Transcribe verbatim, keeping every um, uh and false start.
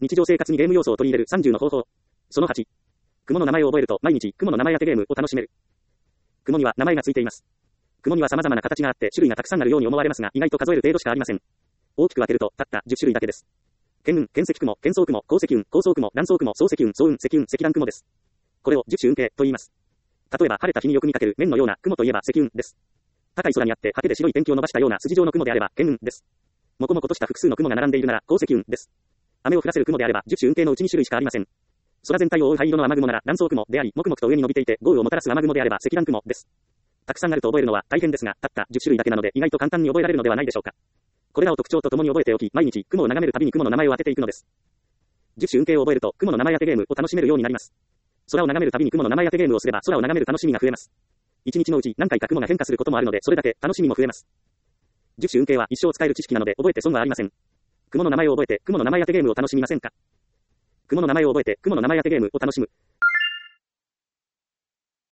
日常生活にゲーム要素を取り入れるさんじゅうの方法。そのはち。雲の名前を覚えると毎日雲の名前当てゲームを楽しめる。雲には名前がついています。雲には様々な形があって種類がたくさんあるように思われますが、意外と数える程度しかありません。大きく分けるとたったじゅっしゅるいだけです。巻雲、巻積雲、巻層雲、高積雲、高層雲、乱層雲、層積雲、層雲、積雲、積乱雲です。これを十種運慶と言います。例えば晴れた日によく見かける面のような雲といえば積雲です。高い空にあって果てで白い天気を伸ばしたような筋状の雲であれば巻雲です。もこもことした複数の雲が並んでいるなら高積雲です。雨を降らせる雲であれば十種運慶のうちに種類しかありません。空全体を覆う灰色の雨雲なら乱層雲であり、もくもくと上に伸びていて豪雨をもたらす雨雲であれば積乱雲です。たくさんあると覚えるのは大変ですが、たったじゅっしゅるいだけなので意外と簡単に覚えられるのではないでしょうか。これらを特徴とともに覚えておき、毎日雲を眺めるたびに雲の名前を当てていくのです。十種運慶を覚えると雲の名前当てゲームを楽しめるようになります。空を眺めるたびに雲の名前当てゲームをすれば空を眺める楽しみが増えます。一日のうち何回か雲が変化することもあるので、それだけ楽しみも増えます。十種運慶は一生使える知識なので覚えて損はありません。雲の名前を覚えて雲の名前当てゲームを楽しみませんか？雲の名前を覚えて雲の名前当てゲームを楽しむ。